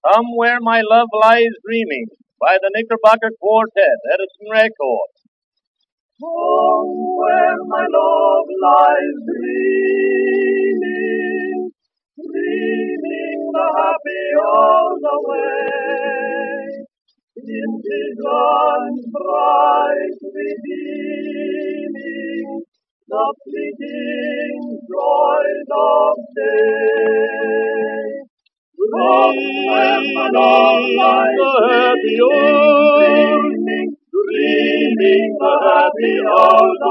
Come Where My Love Lies Dreaming by the Knickerbocker Quartet, Edison Records. Home where my love lies dreaming, dreaming the happy hours away. In his arms bright redeeming the fleeting joys of day. Home where my love lies dreaming, dreaming the happy hours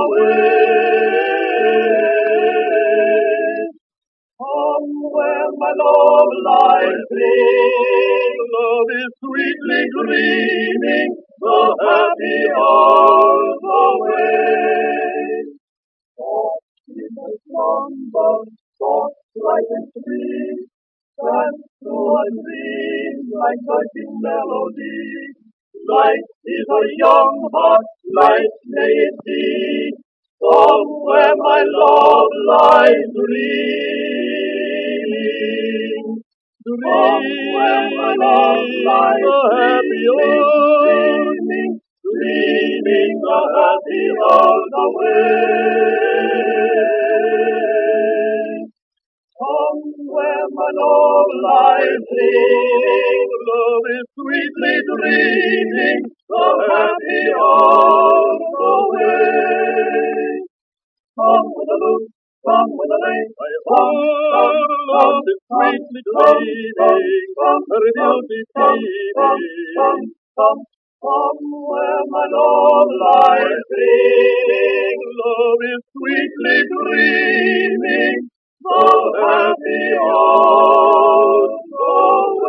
away. Home where my love lies dreaming, love is sweetly dreaming the happy hours away. Soft in the slumber, soft like a tree, dance through a dream like touching melody. Light is a young heart, light may it be, somewhere my love lies dreaming. Somewhere my love lies dreaming, dreaming the happy hours away. Somewhere my love lies dreaming, love is sweetly dreaming the happy hours away. Come with a loop, come with a lane, love is sweetly dreaming, very guilty feeling. Somewhere my love lies dreaming, love is sweetly dreaming the happy hours away.